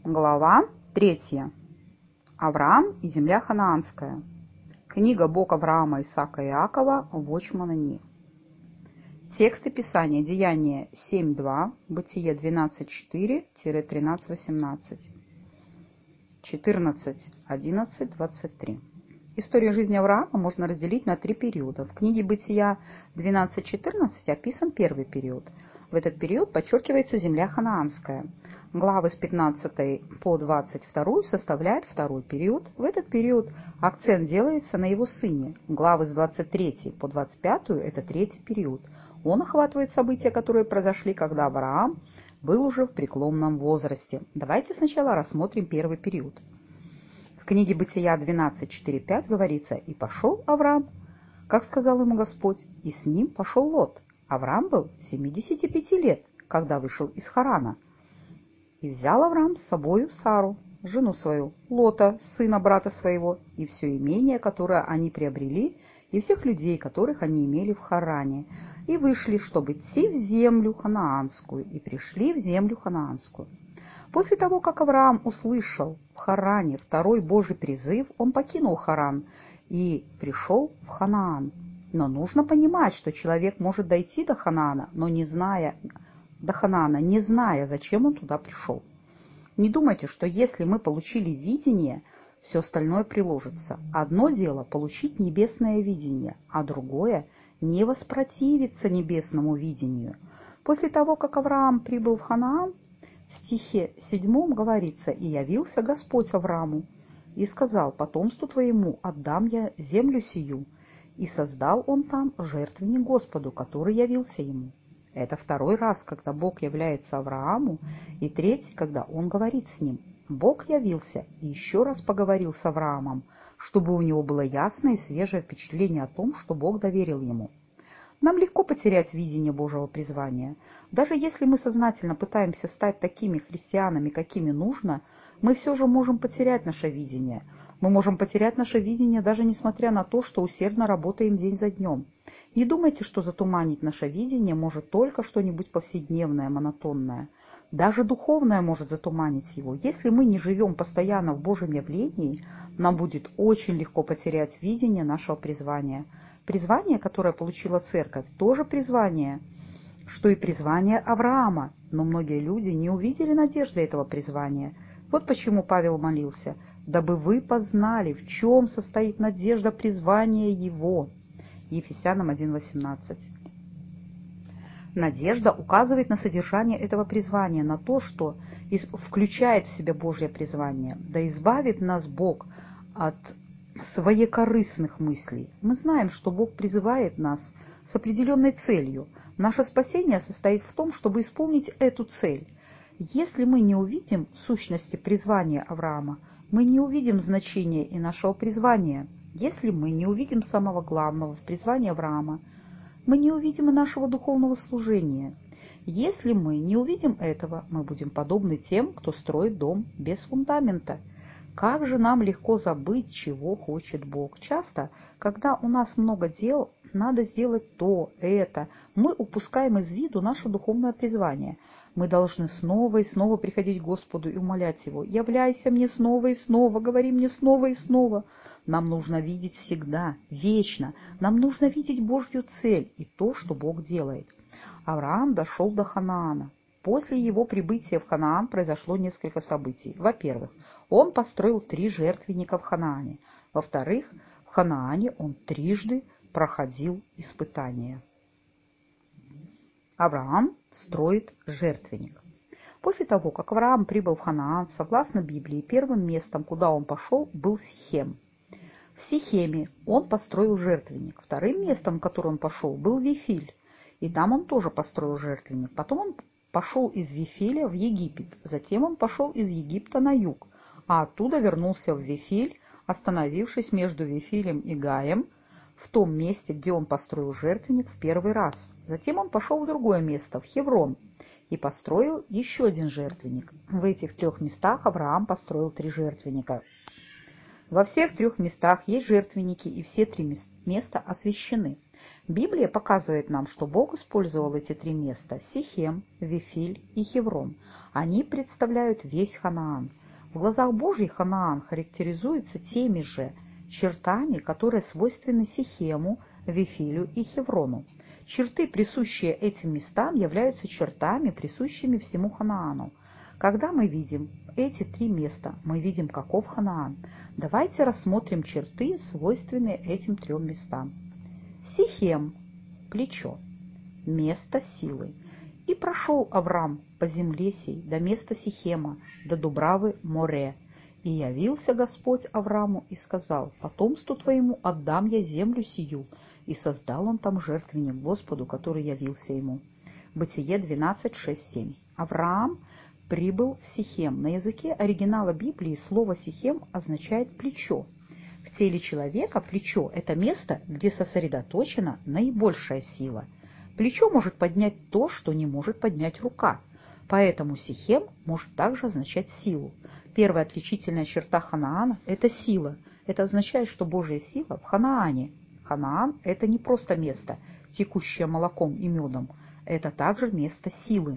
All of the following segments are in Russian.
Глава 3. Авраам и земля ханаанская. Книга Бог Авраама, Исаака и Иакова, Watchman Nee. Тексты Писания. Деяния 7.2, Бытие 12.4-13.18, 14.11-23. Историю жизни Авраама можно разделить на три периода. В книге Бытия 12.14 описан первый период. В этот период подчеркивается земля ханаанская. Главы с 15 по 22 составляют второй период. В этот период акцент делается на его сыне. Главы с 23 по 25 это третий период. Он охватывает события, которые произошли, когда Авраам был уже в преклонном возрасте. Давайте сначала рассмотрим первый период. В книге Бытия 12.4-5 говорится: «И пошел Авраам, как сказал ему Господь, и с ним пошел Лот. Авраам был 75 лет, когда вышел из Харана. И взял Авраам с собою Сару, жену свою, Лота, сына брата своего, и все имение, которое они приобрели, и всех людей, которых они имели в Харане, и вышли, чтобы идти в землю ханаанскую, и пришли в землю ханаанскую». После того, как Авраам услышал в Харане второй Божий призыв, он покинул Харан и пришел в Ханаан. Но нужно понимать, что человек может дойти до Ханаана, не зная, зачем он туда пришел. Не думайте, что если мы получили видение, все остальное приложится. Одно дело получить небесное видение, а другое — не воспротивиться небесному видению. После того, как Авраам прибыл в Ханаан, в стихе 7 говорится: «И явился Господь Аврааму, и сказал: потомству твоему отдам я землю сию. И создал он там жертвенник Господу, который явился ему». Это второй раз, когда Бог является Аврааму, и третий, когда он говорит с ним. Бог явился и еще раз поговорил с Авраамом, чтобы у него было ясное и свежее впечатление о том, что Бог доверил ему. Нам легко потерять видение Божьего призвания. Даже если мы сознательно пытаемся стать такими христианами, какими нужно, мы все же можем потерять наше видение. Мы можем потерять наше видение, даже несмотря на то, что усердно работаем день за днем. Не думайте, что затуманить наше видение может только что-нибудь повседневное, монотонное. Даже духовное может затуманить его. Если мы не живем постоянно в Божьем явлении, нам будет очень легко потерять видение нашего призвания. Призвание, которое получила церковь, тоже призвание, что и призвание Авраама, но многие люди не увидели надежды этого призвания. Вот почему Павел молился: «Дабы вы познали, в чем состоит надежда призвания его». Ефесянам 1:18. Надежда указывает на содержание этого призвания, на то, что включает в себя Божье призвание. Да избавит нас Бог от своекорыстных мыслей. Мы знаем, что Бог призывает нас с определенной целью. Наше спасение состоит в том, чтобы исполнить эту цель. Если мы не увидим сущности призвания Авраама, мы не увидим значения и нашего призвания. Если мы не увидим самого главного в призвании Авраама, мы не увидим и нашего духовного служения. Если мы не увидим этого, мы будем подобны тем, кто строит дом без фундамента. Как же нам легко забыть, чего хочет Бог. Часто, когда у нас много дел, надо сделать то, это, мы упускаем из виду наше духовное призвание. Мы должны снова и снова приходить к Господу и умолять Его: «Являйся мне снова и снова, говори мне снова и снова». Нам нужно видеть всегда, вечно. Нам нужно видеть Божью цель и то, что Бог делает. Авраам дошел до Ханаана. После его прибытия в Ханаан произошло несколько событий. Во-первых, он построил 3 жертвенника в Ханаане. Во-вторых, в Ханаане он трижды проходил испытания. Авраам строит жертвенник. После того, как Авраам прибыл в Ханаан, согласно Библии, первым местом, куда он пошел, был Сихем. В Сихеме он построил жертвенник. Вторым местом, в которое он пошел, был Вифиль. И там он тоже построил жертвенник. Потом он пошел из Вифиля в Египет. Затем он пошел из Египта на юг, а оттуда вернулся в Вифиль, остановившись между Вифилем и Гаем, в том месте, где он построил жертвенник в первый раз. Затем он пошел в другое место, в Хеврон, и построил еще один жертвенник. В этих 3 местах Авраам построил 3 жертвенника. Во всех 3 местах есть жертвенники, и все 3 места освящены. Библия показывает нам, что Бог использовал эти три места – Сихем, Вифиль и Хеврон. Они представляют весь Ханаан. В глазах Божьих Ханаан характеризуется теми же чертами, которые свойственны Сихему, Вифилю и Хеврону. Черты, присущие этим местам, являются чертами, присущими всему Ханаану. Когда мы видим эти три места, мы видим, каков Ханаан. Давайте рассмотрим черты, свойственные этим трем местам. Сихем – плечо, место силы. И прошел Авраам по земле сей до места Сихема, до Дубравы Море. И явился Господь Аврааму и сказал: потомству твоему отдам я землю сию. И создал он там жертвенник Господу, который явился ему. Бытие 12, 6, 7. Авраам прибыл в Сихем. На языке оригинала Библии слово Сихем означает плечо. В теле человека плечо – это место, где сосредоточена наибольшая сила. Плечо может поднять то, что не может поднять рука. Поэтому Сихем может также означать силу. Первая отличительная черта Ханаана – это сила. Это означает, что Божья сила в Ханаане. Ханаан – это не просто место, текущее молоком и медом. Это также место силы.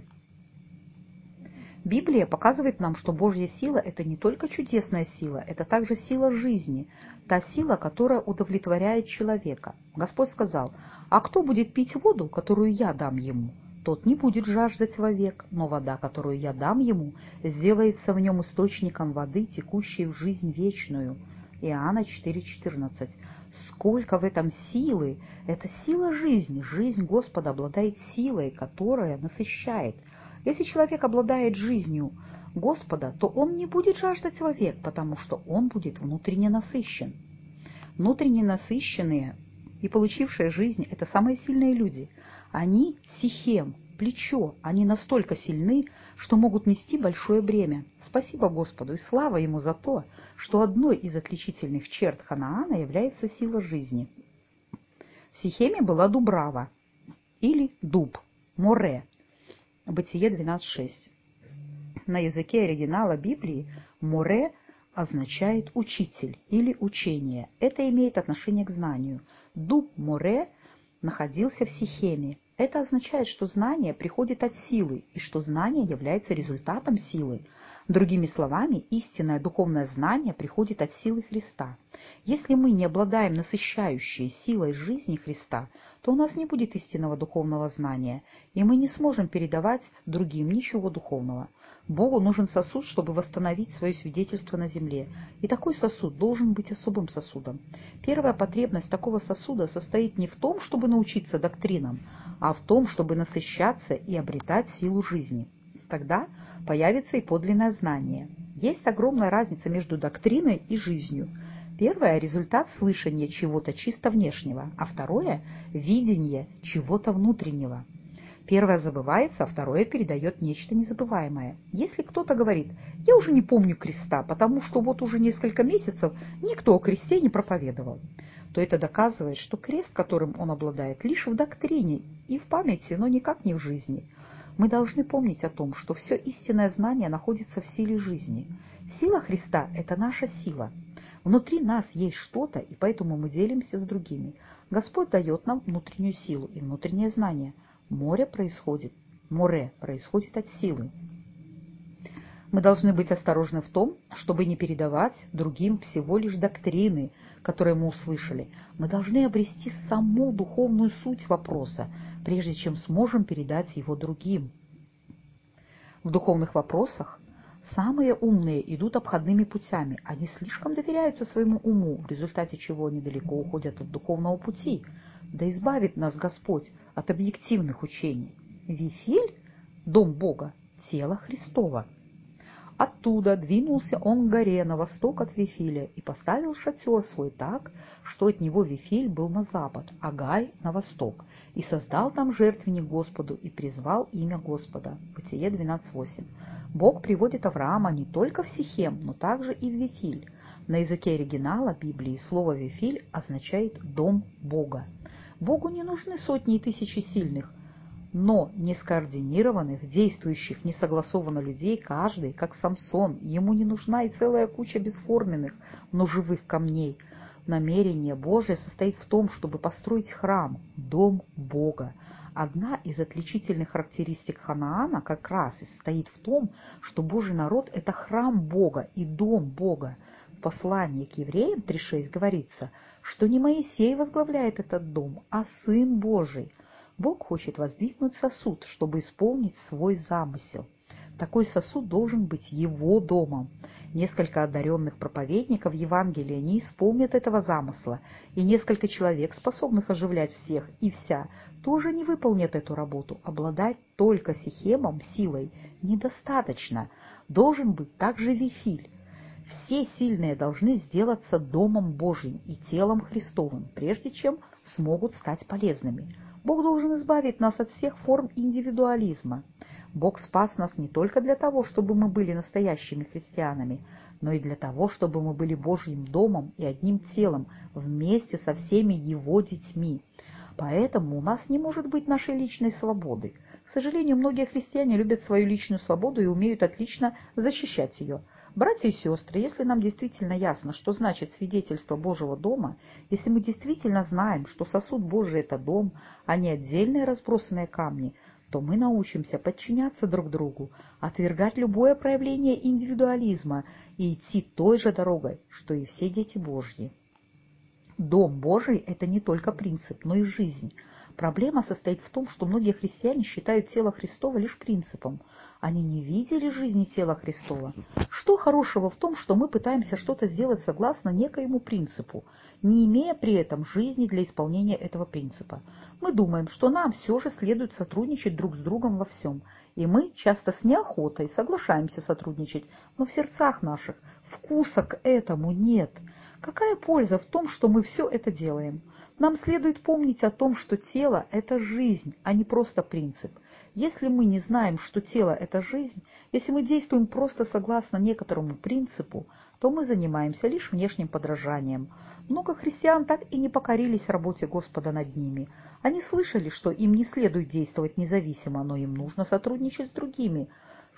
Библия показывает нам, что Божья сила – это не только чудесная сила, это также сила жизни, та сила, которая удовлетворяет человека. Господь сказал: «А кто будет пить воду, которую я дам ему? Тот не будет жаждать вовек, но вода, которую я дам ему, сделается в нем источником воды, текущей в жизнь вечную». Иоанна 4,14. Сколько в этом силы! Это сила жизни. Жизнь Господа обладает силой, которая насыщает. Если человек обладает жизнью Господа, то он не будет жаждать вовек, потому что он будет внутренне насыщен. Внутренне насыщенные и получившие жизнь – это самые сильные люди. Они сихем, плечо, они настолько сильны, что могут нести большое бремя. Спасибо Господу и слава Ему за то, что одной из отличительных черт Ханаана является сила жизни. В Сихеме была Дубрава или Дуб, Море. Бытие 12.6. На языке оригинала Библии «море» означает «учитель» или «учение». Это имеет отношение к знанию. Дуб Море находился в Сихеме. Это означает, что знание приходит от силы и что знание является результатом силы. Другими словами, истинное духовное знание приходит от силы Христа. Если мы не обладаем насыщающей силой жизни Христа, то у нас не будет истинного духовного знания, и мы не сможем передавать другим ничего духовного. Богу нужен сосуд, чтобы восстановить свое свидетельство на земле, и такой сосуд должен быть особым сосудом. Первая потребность такого сосуда состоит не в том, чтобы научиться доктринам, а в том, чтобы насыщаться и обретать силу жизни. Тогда появится и подлинное знание. Есть огромная разница между доктриной и жизнью. Первое – результат слышания чего-то чисто внешнего, а второе – видение чего-то внутреннего. Первое забывается, а второе передает нечто незабываемое. Если кто-то говорит: «Я уже не помню креста, потому что вот уже несколько месяцев никто о кресте не проповедовал», то это доказывает, что крест, которым он обладает, лишь в доктрине и в памяти, но никак не в жизни. Мы должны помнить о том, что все истинное знание находится в силе жизни. Сила Христа – это наша сила. Внутри нас есть что-то, и поэтому мы делимся с другими. Господь дает нам внутреннюю силу и внутреннее знание. Море происходит от силы. Мы должны быть осторожны в том, чтобы не передавать другим всего лишь доктрины, которые мы услышали. Мы должны обрести саму духовную суть вопроса, прежде чем сможем передать его другим. В духовных вопросах самые умные идут обходными путями. Они слишком доверяются своему уму, в результате чего они далеко уходят от духовного пути. Да избавит нас Господь от объективных учений. Вифиль – дом Бога, тело Христово. Оттуда двинулся он к горе на восток от Вифиля и поставил шатер свой так, что от него Вифиль был на запад, а Гай на восток, и создал там жертвенник Господу и призвал имя Господа. Бытие 12.8. Бог приводит Авраама не только в Сихем, но также и в Вифиль. На языке оригинала Библии слово «Вифиль» означает «дом Бога». Богу не нужны сотни и тысячи сильных, но нескоординированных, действующих несогласованно людей, каждый, как Самсон, ему не нужна и целая куча бесформенных, но живых камней. Намерение Божие состоит в том, чтобы построить храм, дом Бога. Одна из отличительных характеристик Ханаана как раз и состоит в том, что Божий народ – это храм Бога и дом Бога. В послании к евреям 3:6 говорится, что не Моисей возглавляет этот дом, а Сын Божий. Бог хочет воздвигнуть сосуд, чтобы исполнить свой замысел. Такой сосуд должен быть его домом. Несколько одаренных проповедников Евангелия не исполнят этого замысла, и несколько человек, способных оживлять всех и вся, тоже не выполнят эту работу. Обладать только Сихемом силой недостаточно. Должен быть также Вифиль. Все сильные должны сделаться домом Божьим и телом Христовым, прежде чем смогут стать полезными. Бог должен избавить нас от всех форм индивидуализма. Бог спас нас не только для того, чтобы мы были настоящими христианами, но и для того, чтобы мы были Божьим домом и одним телом вместе со всеми Его детьми. Поэтому у нас не может быть нашей личной свободы. К сожалению, многие христиане любят свою личную свободу и умеют отлично защищать ее. Братья и сестры, если нам действительно ясно, что значит свидетельство Божьего дома, если мы действительно знаем, что сосуд Божий – это дом, а не отдельные разбросанные камни, то мы научимся подчиняться друг другу, отвергать любое проявление индивидуализма и идти той же дорогой, что и все дети Божьи. Дом Божий – это не только принцип, но и жизнь. Проблема состоит в том, что многие христиане считают тело Христово лишь принципом. Они не видели жизни тела Христова. Что хорошего в том, что мы пытаемся что-то сделать согласно некоему принципу, не имея при этом жизни для исполнения этого принципа? Мы думаем, что нам все же следует сотрудничать друг с другом во всем, и мы часто с неохотой соглашаемся сотрудничать, но в сердцах наших вкуса к этому нет. Какая польза в том, что мы все это делаем? Нам следует помнить о том, что тело – это жизнь, а не просто принцип. Если мы не знаем, что тело – это жизнь, если мы действуем просто согласно некоторому принципу, то мы занимаемся лишь внешним подражанием. Много христиан так и не покорились работе Господа над ними. Они слышали, что им не следует действовать независимо, но им нужно сотрудничать с другими,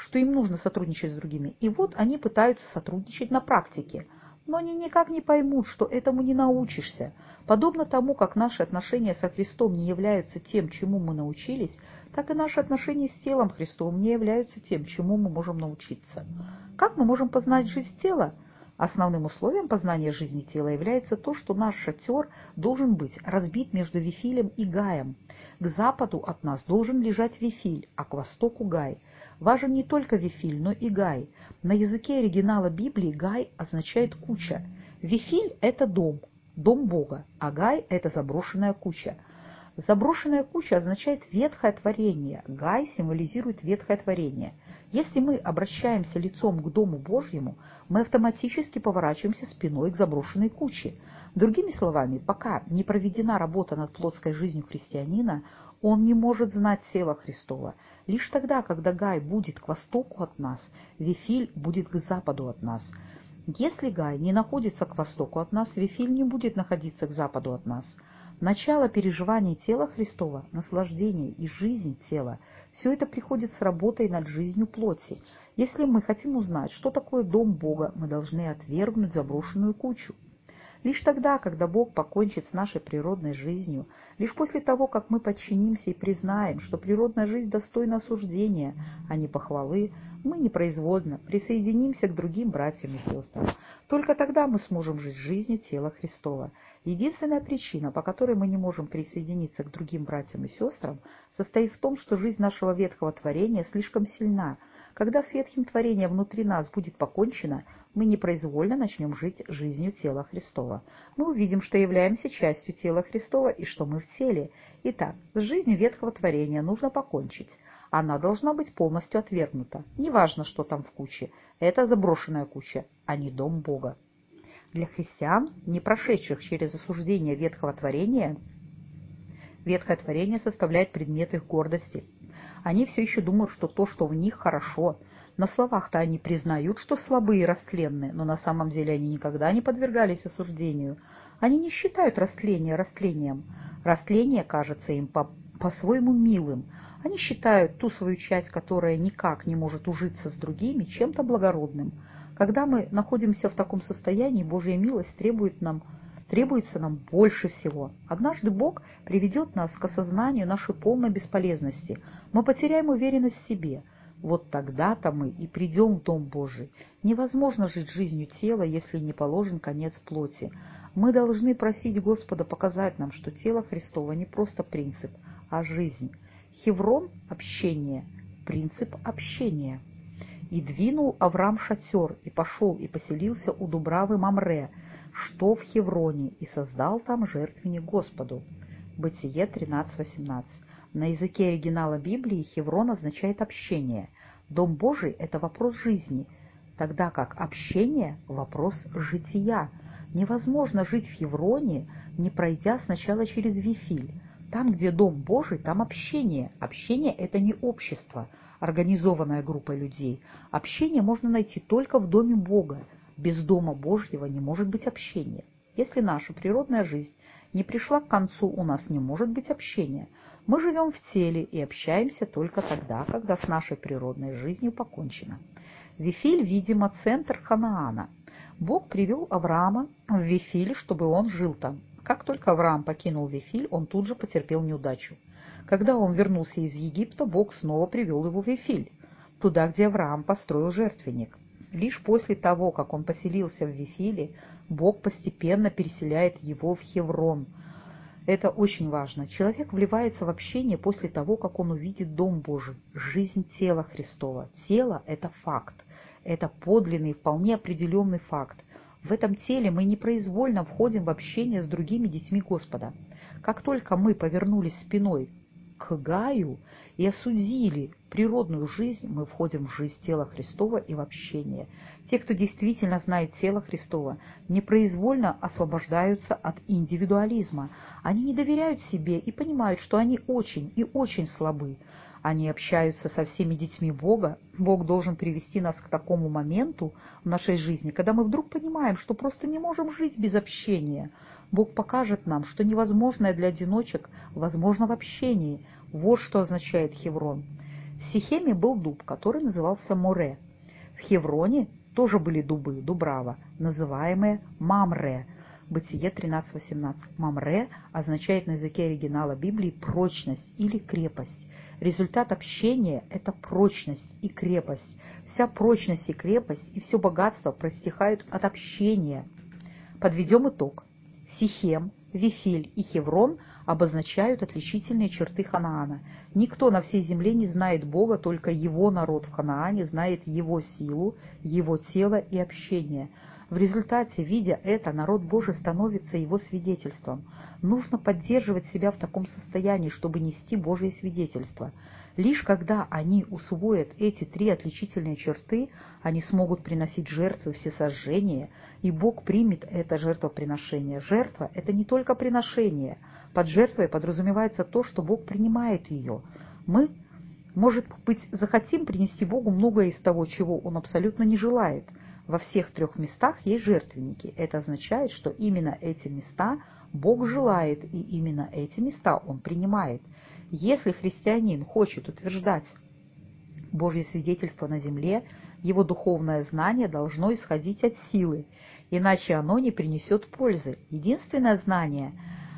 и вот они пытаются сотрудничать на практике. Но они никак не поймут, что этому не научишься. Подобно тому, как наши отношения со Христом не являются тем, чему мы научились, так и наши отношения с телом Христовым не являются тем, чему мы можем научиться. Как мы можем познать жизнь тела? Основным условием познания жизни тела является то, что наш шатер должен быть разбит между Вифилем и Гаем. К западу от нас должен лежать Вифиль, а к востоку Гай. Важен не только Вифиль, но и Гай. На языке оригинала Библии Гай означает куча. Вифиль – это дом Бога, а Гай – это заброшенная куча. Заброшенная куча означает ветхое творение. Гай символизирует ветхое творение. Если мы обращаемся лицом к Дому Божьему, мы автоматически поворачиваемся спиной к заброшенной куче. Другими словами, пока не проведена работа над плотской жизнью христианина, он не может знать тело Христова. Лишь тогда, когда Гай будет к востоку от нас, Вифиль будет к западу от нас. Если Гай не находится к востоку от нас, Вифиль не будет находиться к западу от нас. Начало переживаний тела Христова, наслаждение и жизнь тела – все это приходит с работой над жизнью плоти. Если мы хотим узнать, что такое дом Бога, мы должны отвергнуть заброшенную кучу. Лишь тогда, когда Бог покончит с нашей природной жизнью, лишь после того, как мы подчинимся и признаем, что природная жизнь достойна осуждения, а не похвалы, мы непроизвольно присоединимся к другим братьям и сестрам. Только тогда мы сможем жить жизнью тела Христова. Единственная причина, по которой мы не можем присоединиться к другим братьям и сестрам, состоит в том, что жизнь нашего ветхого творения слишком сильна. Когда с ветхим творением внутри нас будет покончено, мы непроизвольно начнем жить жизнью тела Христова. Мы увидим, что являемся частью тела Христова и что мы в теле. Итак, с жизнью ветхого творения нужно покончить. Она должна быть полностью отвергнута. Неважно, что там в куче. Это заброшенная куча, а не дом Бога. Для христиан, не прошедших через осуждение ветхого творения, ветхое творение составляет предмет их гордости. Они все еще думают, что то, что в них, хорошо. На словах-то они признают, что слабые и растленные, но на самом деле они никогда не подвергались осуждению. Они не считают растление растлением. Растление кажется им по-своему милым. Они считают ту свою часть, которая никак не может ужиться с другими, чем-то благородным. Когда мы находимся в таком состоянии, Божья милость требует требуется нам больше всего. Однажды Бог приведет нас к осознанию нашей полной бесполезности. Мы потеряем уверенность в себе. Вот тогда-то мы и придем в Дом Божий. Невозможно жить жизнью тела, если не положен конец плоти. Мы должны просить Господа показать нам, что тело Христово не просто принцип, а жизнь. Хеврон – общение, принцип общения. «И двинул Аврам шатер, и пошел, и поселился у Дубравы Мамре, что в Хевроне, и создал там жертвенник Господу». Бытие 13:18. На языке оригинала Библии Хеврон означает общение. Дом Божий – это вопрос жизни, тогда как общение – вопрос жития. Невозможно жить в Хевроне, не пройдя сначала через Вифиль. Там, где Дом Божий, там общение. Общение – это не общество, организованная группа людей. Общение можно найти только в Доме Бога. Без Дома Божьего не может быть общения. Если наша природная жизнь не пришла к концу, у нас не может быть общения. Мы живем в теле и общаемся только тогда, когда с нашей природной жизнью покончено. Вифиль, видимо, центр Ханаана. Бог привел Авраама в Вифиль, чтобы он жил там. Как только Авраам покинул Вифиль, он тут же потерпел неудачу. Когда он вернулся из Египта, Бог снова привел его в Вифиль, туда, где Авраам построил жертвенник. Лишь после того, как он поселился в Вифиле, Бог постепенно переселяет его в Хеврон. Это очень важно. Человек вливается в общение после того, как он увидит Дом Божий, жизнь тела Христова. Тело – это факт, это подлинный, вполне определенный факт. В этом теле мы непроизвольно входим в общение с другими детьми Господа. Как только мы повернулись спиной к Гаю и осудили природную жизнь, мы входим в жизнь тела Христова и в общение. Те, кто действительно знает тело Христова, непроизвольно освобождаются от индивидуализма. Они не доверяют себе и понимают, что они очень и очень слабы. Они общаются со всеми детьми Бога. Бог должен привести нас к такому моменту в нашей жизни, когда мы вдруг понимаем, что просто не можем жить без общения. Бог покажет нам, что невозможное для одиночек возможно в общении. Вот что означает Хеврон. В Сихеме был дуб, который назывался Море. В Хевроне тоже были дубы, Дубрава, называемые Мамре. Бытие 13:18. Мамре означает на языке оригинала Библии прочность или крепость. Результат общения – это прочность и крепость. Вся прочность и крепость и все богатство проистекают от общения. Подведем итог. Сихем, Вифиль и Хеврон обозначают отличительные черты Ханаана. Никто на всей земле не знает Бога, только его народ в Ханаане знает его силу, его тело и общение. В результате, видя это, народ Божий становится его свидетельством. Нужно поддерживать себя в таком состоянии, чтобы нести Божье свидетельство. Лишь когда они усвоят эти три отличительные черты, они смогут приносить жертвы всесожжения, и Бог примет это жертвоприношение. Жертва – это не только приношение. Под жертвой подразумевается то, что Бог принимает ее. Мы, может быть, захотим принести Богу многое из того, чего Он абсолютно не желает. Во всех 3 местах есть жертвенники. Это означает, что именно эти места Бог желает, и именно эти места Он принимает. Если христианин хочет утверждать Божье свидетельство на земле, его духовное знание должно исходить от силы, иначе оно не принесет пользы. Единственное знание,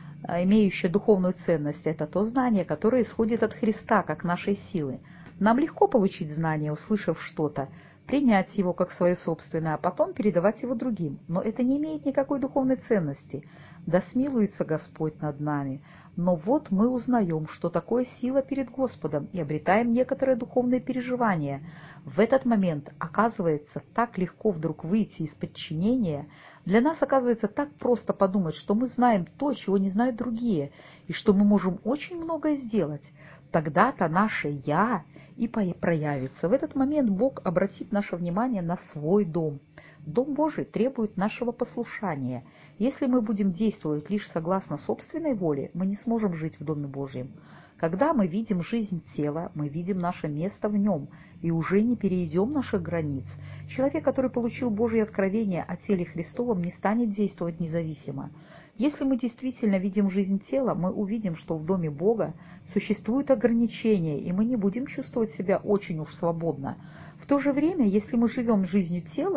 имеющее духовную ценность, это то знание, которое исходит от Христа, как нашей силы. Нам легко получить знание, услышав что-то, принять его как свое собственное, а потом передавать его другим. Но это не имеет никакой духовной ценности. Да смилуется Господь над нами. Но вот мы узнаем, что такое сила перед Господом, и обретаем некоторые духовные переживания. В этот момент оказывается так легко вдруг выйти из подчинения. Для нас оказывается так просто подумать, что мы знаем то, чего не знают другие, и что мы можем очень многое сделать. Тогда-то наше «я» и проявится. В этот момент Бог обратит наше внимание на свой дом. Дом Божий требует нашего послушания. Если мы будем действовать лишь согласно собственной воле, мы не сможем жить в Доме Божьем. Когда мы видим жизнь тела, мы видим наше место в нем и уже не перейдем наших границ. Человек, который получил Божье откровение о теле Христовом, не станет действовать независимо. Если мы действительно видим жизнь тела, мы увидим, что в Доме Бога существуют ограничения, и мы не будем чувствовать себя очень уж свободно. В то же время, если мы живем жизнью тела,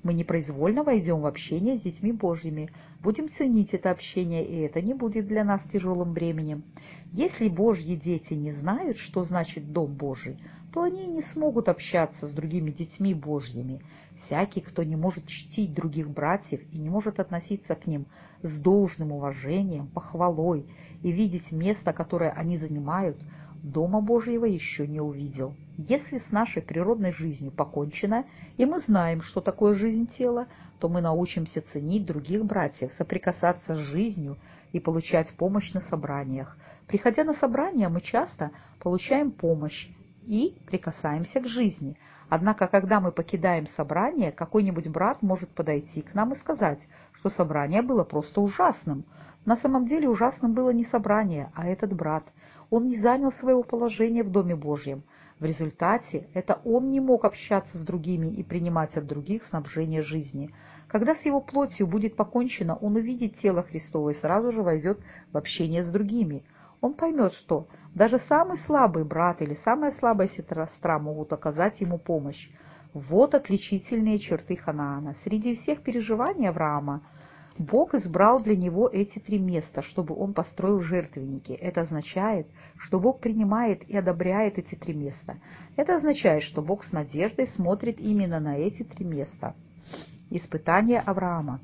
Мы непроизвольно войдем в общение с детьми Божьими, будем ценить это общение, и это не будет для нас тяжелым бременем. Если Божьи дети не знают, что значит Дом Божий, то они не смогут общаться с другими детьми Божьими. Всякий, кто не может чтить других братьев и не может относиться к ним с должным уважением, похвалой и видеть место, которое они занимают, Дома Божьего еще не увидел. Если с нашей природной жизнью покончено, и мы знаем, что такое жизнь тела, то мы научимся ценить других братьев, соприкасаться с жизнью и получать помощь на собраниях. Приходя на собрания, мы часто получаем помощь и прикасаемся к жизни. Однако, когда мы покидаем собрание, какой-нибудь брат может подойти к нам и сказать, что собрание было просто ужасным. На самом деле ужасным было не собрание, а этот брат. Он не занял своего положения в Доме Божьем. В результате это он не мог общаться с другими и принимать от других снабжение жизни. Когда с его плотью будет покончено, он увидит тело Христово и сразу же войдет в общение с другими. Он поймет, что даже самый слабый брат или самая слабая сестра могут оказать ему помощь. Вот отличительные черты Ханаана. Среди всех переживаний Авраама Бог избрал для него эти 3 места, чтобы он построил жертвенники. Это означает, что Бог принимает и одобряет эти 3 места. Это означает, что Бог с надеждой смотрит именно на эти 3 места. Испытание Авраама.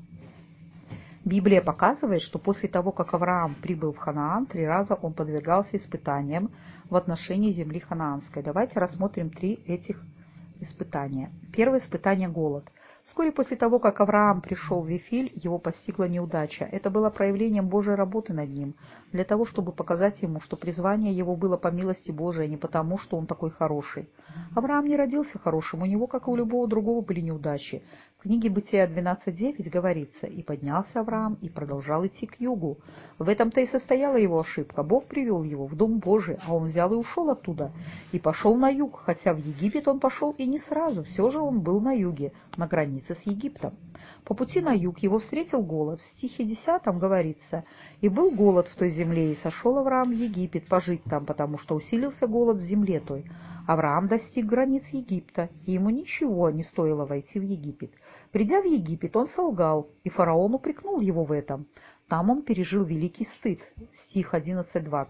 Библия показывает, что после того, как Авраам прибыл в Ханаан, 3 раза он подвергался испытаниям в отношении земли ханаанской. Давайте рассмотрим 3 этих испытания. Первое испытание – голод. Вскоре после того, как Авраам пришел в Вифиль, его постигла неудача. Это было проявлением Божьей работы над ним, для того, чтобы показать ему, что призвание его было по милости Божией, а не потому, что он такой хороший. Авраам не родился хорошим, у него, как и у любого другого, были неудачи. В книге Бытия 12:9 говорится: «И поднялся Авраам и продолжал идти к югу». В этом-то и состояла его ошибка. Бог привел его в Дом Божий, а он взял и ушел оттуда, и пошел на юг, хотя в Египет он пошел и не сразу, все же он был на юге, на границе с Египтом. По пути на юг его встретил голод. В стихе 10 говорится: «И был голод в той земле, и сошел Авраам в Египет пожить там, потому что усилился голод в земле той». Авраам достиг границ Египта, и ему ничего не стоило войти в Египет. Придя в Египет, он солгал, и фараон упрекнул его в этом. Там он пережил великий стыд. Стих 11:20.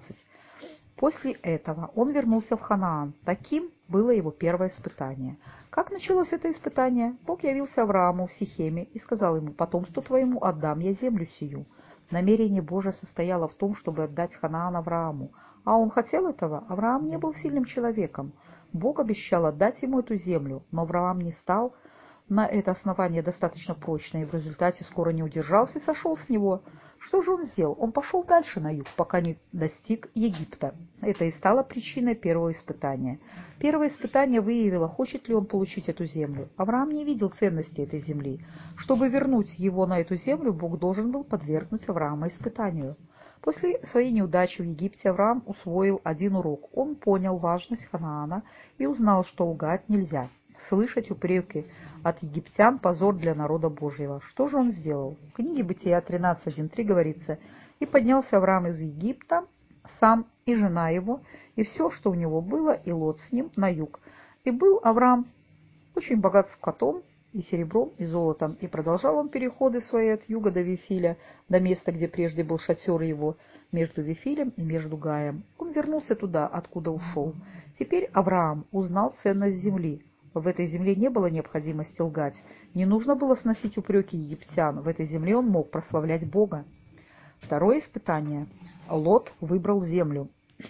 После этого он вернулся в Ханаан. Таким было его первое испытание. Как началось это испытание? Бог явился Аврааму в Сихеме и сказал ему: «Потомству твоему отдам я землю сию». Намерение Божие состояло в том, чтобы отдать Ханаан Аврааму. А он хотел этого? Авраам не был сильным человеком. Бог обещал отдать ему эту землю, но Авраам не стал на это основание достаточно прочно, и в результате скоро не удержался и сошел с него. Что же он сделал? Он пошел дальше на юг, пока не достиг Египта. Это и стало причиной первого испытания. Первое испытание выявило, хочет ли он получить эту землю. Авраам не видел ценности этой земли. Чтобы вернуть его на эту землю, Бог должен был подвергнуть Авраама испытанию. После своей неудачи в Египте Авраам усвоил один урок. Он понял важность Ханаана и узнал, что лгать нельзя. Слышать упреки от египтян – позор для народа Божьего. Что же он сделал? В книге Бытия 13:1-3 говорится: «И поднялся Авраам из Египта, сам и жена его, и все, что у него было, и Лот с ним, на юг. И был Авраам очень богат скотом, и серебром, и золотом, и продолжал он переходы свои от юга до Вифиля, до места, где прежде был шатер его, между Вифилем и между Гаем. Он вернулся туда, откуда ушел. Теперь Авраам узнал ценность земли. В этой земле не было необходимости лгать. Не нужно было сносить упреки египтян. В этой земле он мог прославлять Бога. Второе испытание. Лот выбрал землю.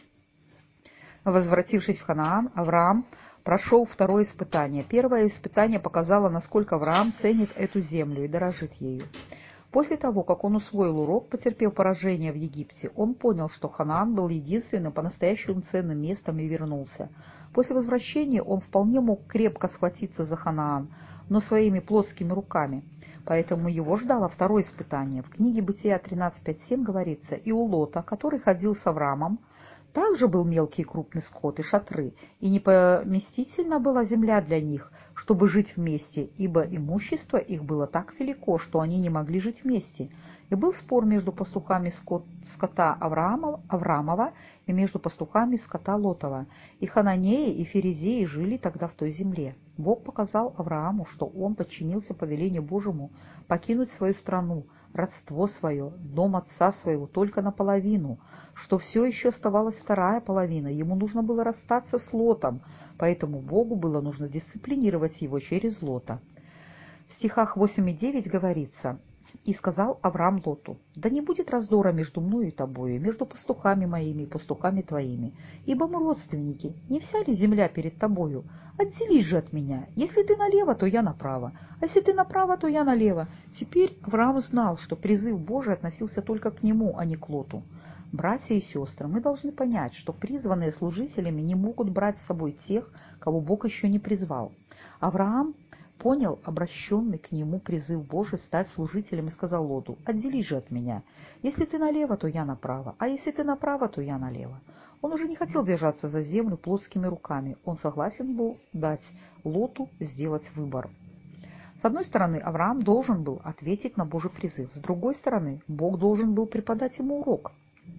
Возвратившись в Ханаан, Авраам прошел второе испытание. Первое испытание показало, насколько Авраам ценит эту землю и дорожит ею. После того, как он усвоил урок, потерпев поражение в Египте, он понял, что Ханаан был единственным по-настоящему ценным местом, и вернулся. После возвращения он вполне мог крепко схватиться за Ханаан, но своими плоскими руками. Поэтому его ждало второе испытание. В книге Бытия 13:5-7 говорится: «И у Лота, который ходил с Авраамом, также был мелкий и крупный скот и шатры, и непоместительна была земля для них, чтобы жить вместе, ибо имущество их было так велико, что они не могли жить вместе. И был спор между пастухами скота Авраамова и между пастухами скота Лотова. И хананеи, и ферезеи жили тогда в той земле. Бог показал Аврааму, что он подчинился повелению Божьему покинуть свою страну, родство свое, дом отца своего только наполовину, что все еще оставалась вторая половина, ему нужно было расстаться с Лотом, поэтому Богу было нужно дисциплинировать его через Лота. В стихах 8 и 9 говорится: «И сказал Авраам Лоту: да не будет раздора между мною и тобою, между пастухами моими и пастухами твоими, ибо мы родственники, не вся ли земля перед тобою? Отделись же от меня, если ты налево, то я направо, а если ты направо, то я налево». Теперь Авраам знал, что призыв Божий относился только к нему, а не к Лоту. Братья и сестры, мы должны понять, что призванные служителями не могут брать с собой тех, кого Бог еще не призвал. Авраам понял обращенный к нему призыв Божий стать служителем и сказал Лоту: «Отделись же от меня. Если ты налево, то я направо, а если ты направо, то я налево». Он уже не хотел держаться за землю плотскими руками. Он согласен был дать Лоту сделать выбор. С одной стороны, Авраам должен был ответить на Божий призыв. С другой стороны, Бог должен был преподать ему урок,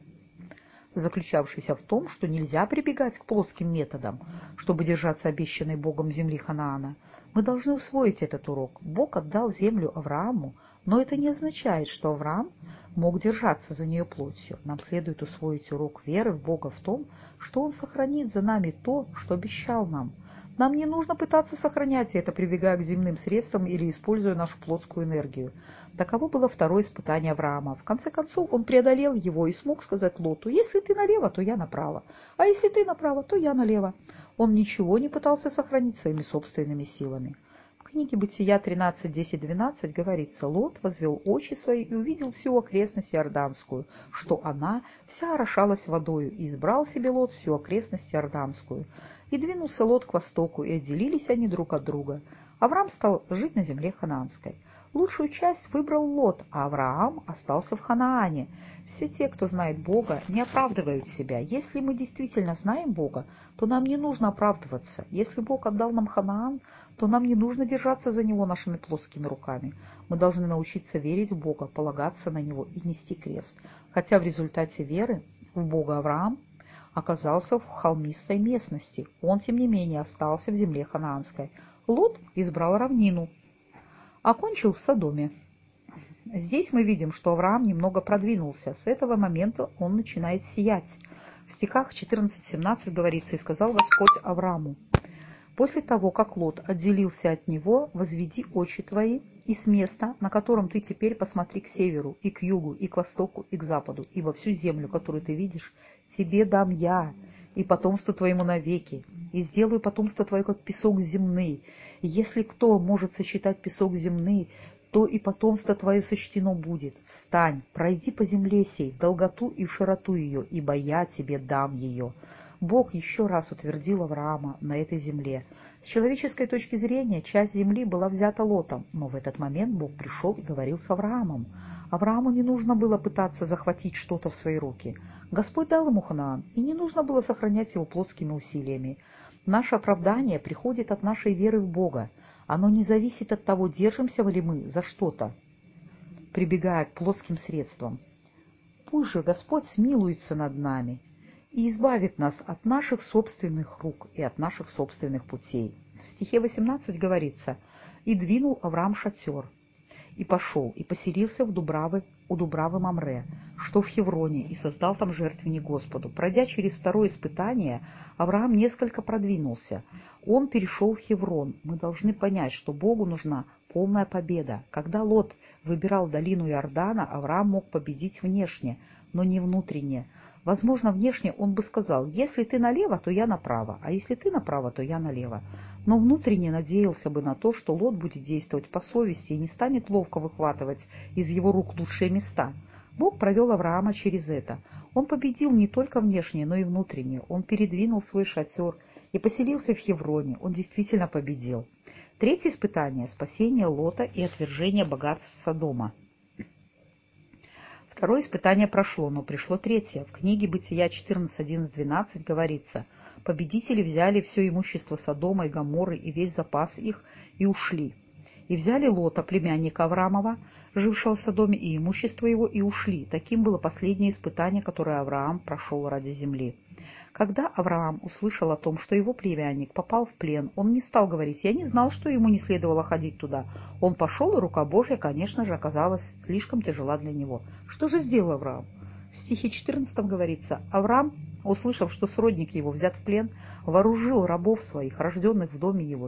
заключавшийся в том, что нельзя прибегать к плотским методам, чтобы держаться обещанной Богом земли Ханаана. Мы должны усвоить этот урок. Бог отдал землю Аврааму, но это не означает, что Авраам мог держаться за нее плотью. Нам следует усвоить урок веры в Бога в том, что Он сохранит за нами то, что обещал нам. Нам не нужно пытаться сохранять это, прибегая к земным средствам или используя нашу плотскую энергию. Таково было второе испытание Авраама. В конце концов, он преодолел его и смог сказать Лоту: «Если ты налево, то я направо, а если ты направо, то я налево». Он ничего не пытался сохранить своими собственными силами. В книге Бытия 13:10-12 говорится: «Лот возвел очи свои и увидел всю окрестность Иорданскую, что она вся орошалась водою, и избрал себе Лот всю окрестность Иорданскую. И двинулся Лот к востоку, и отделились они друг от друга. Авраам стал жить на земле ханаанской». Лучшую часть выбрал Лот, а Авраам остался в Ханаане. Все те, кто знает Бога, не оправдывают себя. Если мы действительно знаем Бога, то нам не нужно оправдываться. Если Бог отдал нам Ханаан, то нам не нужно держаться за него нашими плоскими руками. Мы должны научиться верить в Бога, полагаться на Него и нести крест. Хотя в результате веры в Бога Авраам оказался в холмистой местности, он, тем не менее, остался в земле ханаанской. Лот избрал равнину, окончил в Содоме. Здесь мы видим, что Авраам немного продвинулся. С этого момента он начинает сиять. В стихах 14-17 говорится: «И сказал Господь Аврааму: после того, как Лот отделился от него, возведи очи твои, и с места, на котором ты теперь, посмотри к северу, и к югу, и к востоку, и к западу, и во всю землю, которую ты видишь, тебе дам я, и потомству твоему навеки, и сделаю потомство твое, как песок земный. И если кто может сосчитать песок земный, то и потомство твое сочтено будет. Встань, пройди по земле сей, в долготу и в широту ее, ибо я тебе дам ее». Бог еще раз утвердил Авраама на этой земле. С человеческой точки зрения часть земли была взята Лотом, но в этот момент Бог пришел и говорил с Авраамом. Аврааму не нужно было пытаться захватить что-то в свои руки. Господь дал ему Ханаан, и не нужно было сохранять его плотскими усилиями. Наше оправдание приходит от нашей веры в Бога. Оно не зависит от того, держимся ли мы за что-то, прибегая к плотским средствам. Пусть же Господь смилуется над нами и избавит нас от наших собственных рук и от наших собственных путей. В стихе 18 говорится: «И двинул Авраам шатер, и пошел, и поселился у Дубравы Мамре, что в Хевроне, и создал там жертвенник Господу». Пройдя через второе испытание, Авраам несколько продвинулся. Он перешел в Хеврон. Мы должны понять, что Богу нужна полная победа. Когда Лот выбирал долину Иордана, Авраам мог победить внешне, но не внутренне. Возможно, внешне он бы сказал: «Если ты налево, то я направо, а если ты направо, то я налево». Но внутренне надеялся бы на то, что Лот будет действовать по совести и не станет ловко выхватывать из его рук лучшие места. Бог провел Авраама через это. Он победил не только внешне, но и внутренне. Он передвинул свой шатер и поселился в Хевроне. Он действительно победил. Третье испытание – спасение Лота и отвержение богатств Содома. Второе испытание прошло, но пришло третье. В книге Бытия 14:11-12 говорится: Победители взяли все имущество Содома и Гоморры и весь запас их и ушли. И взяли Лота, племянника Авраамова, жившего в Содоме, и имущество его, и ушли. Таким было последнее испытание, которое Авраам прошел ради земли. Когда Авраам услышал о том, что его племянник попал в плен, он не стал говорить: «Я не знал, что ему не следовало ходить туда». Он пошел, и рука Божья, конечно же, оказалась слишком тяжела для него. Что же сделал Авраам? В стихе 14 говорится: «Авраам, услышав, что сродник его взят в плен, вооружил рабов своих, рожденных в доме его,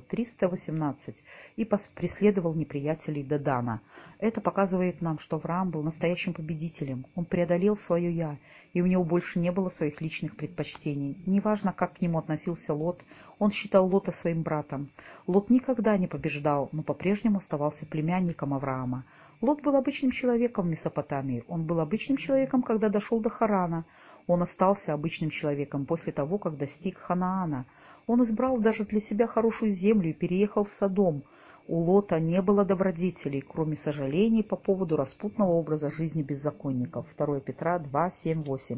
318, и преследовал неприятелей до Дана». Это показывает нам, что Авраам был настоящим победителем. Он преодолел свое «я», и у него больше не было своих личных предпочтений. Неважно, как к нему относился Лот, он считал Лота своим братом. Лот никогда не побеждал, но по-прежнему оставался племянником Авраама. Лот был обычным человеком в Месопотамии. Он был обычным человеком, когда дошел до Харана. Он остался обычным человеком после того, как достиг Ханаана. Он избрал даже для себя хорошую землю и переехал в Содом. У Лота не было добродетелей, кроме сожалений по поводу распутного образа жизни беззаконников. 2 Петра 2, 7, 8.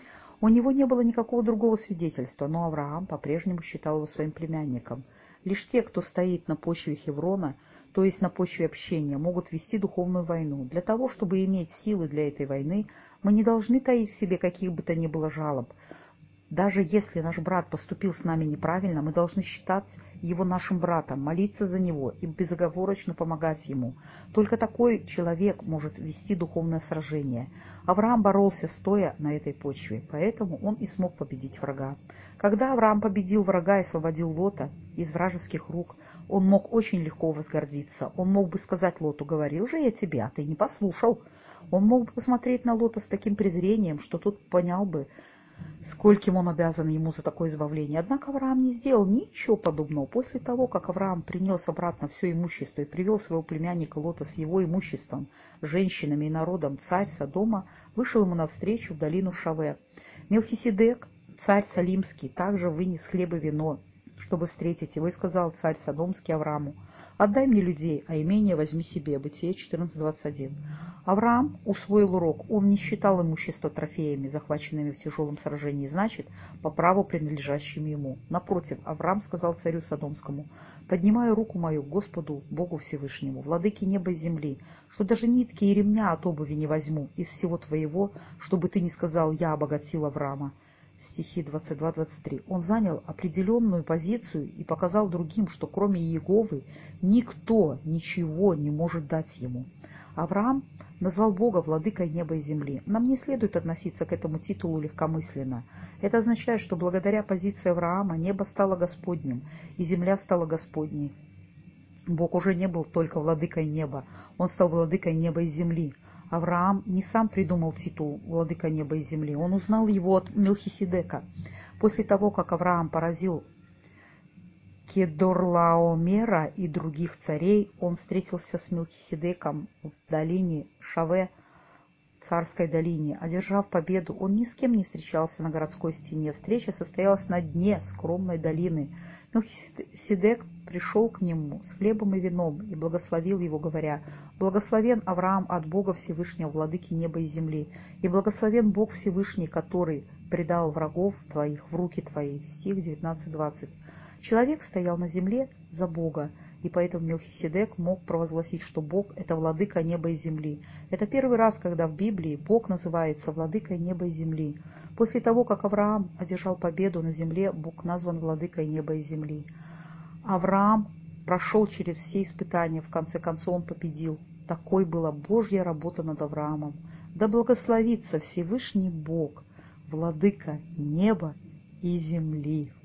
У него не было никакого другого свидетельства, но Авраам по-прежнему считал его своим племянником. Лишь те, кто стоит на почве Хеврона, то есть на почве общения, могут вести духовную войну. Для того, чтобы иметь силы для этой войны, мы не должны таить в себе каких бы то ни было жалоб. Даже если наш брат поступил с нами неправильно, мы должны считать его нашим братом, молиться за него и безоговорочно помогать ему. Только такой человек может вести духовное сражение. Авраам боролся стоя на этой почве, поэтому он и смог победить врага. Когда Авраам победил врага и освободил Лота из вражеских рук, он мог очень легко возгордиться. Он мог бы сказать Лоту: «Говорил же я тебе, а ты не послушал». Он мог бы посмотреть на Лота с таким презрением, что тот понял бы, скольким он обязан ему за такое избавление. Однако Авраам не сделал ничего подобного. После того, как Авраам принес обратно все имущество и привел своего племянника Лота с его имуществом, женщинами и народом, царь Содома вышел ему навстречу в долину Шаве. Мелхиседек, царь Салимский, также вынес хлеб и вино, чтобы встретить его, и сказал царь Содомский Аврааму: «Отдай мне людей, а имение возьми себе». Бытие 14:21. Авраам усвоил урок. Он не считал имущество трофеями, захваченными в тяжелом сражении, значит, по праву принадлежащим ему. Напротив, Авраам сказал царю Содомскому: «Поднимаю руку мою к Господу, Богу Всевышнему, владыке неба и земли, что даже нитки и ремня от обуви не возьму из всего твоего, чтобы ты не сказал: я обогатил Авраама». Стихи 22-23. Он занял определенную позицию и показал другим, что кроме Иеговы никто ничего не может дать ему. Авраам назвал Бога владыкой неба и земли. Нам не следует относиться к этому титулу легкомысленно. Это означает, что благодаря позиции Авраама небо стало Господним и земля стала Господней. Бог уже не был только владыкой неба, он стал владыкой неба и земли. Авраам не сам придумал титул «Владыка неба и земли», он узнал его от Мелхиседека. После того, как Авраам поразил Кедорлаомера и других царей, он встретился с Мелхиседеком в долине Шаве, царской долине. Одержав победу, он ни с кем не встречался на городской стене. Встреча состоялась на дне скромной долины. Мелхиседек пришел к нему с хлебом и вином и благословил его, говоря: «Благословен Авраам от Бога Всевышнего, владыки неба и земли, и благословен Бог Всевышний, который предал врагов твоих в руки твои». Стих 19-20. Человек стоял на земле за Бога, и поэтому Мелхиседек мог провозгласить, что Бог – это владыка неба и земли. Это первый раз, когда в Библии Бог называется владыкой неба и земли. После того, как Авраам одержал победу на земле, Бог назван владыкой неба и земли. Авраам прошел через все испытания, в конце концов он победил. Такой была Божья работа над Авраамом. Да благословится Всевышний Бог, владыка неба и земли.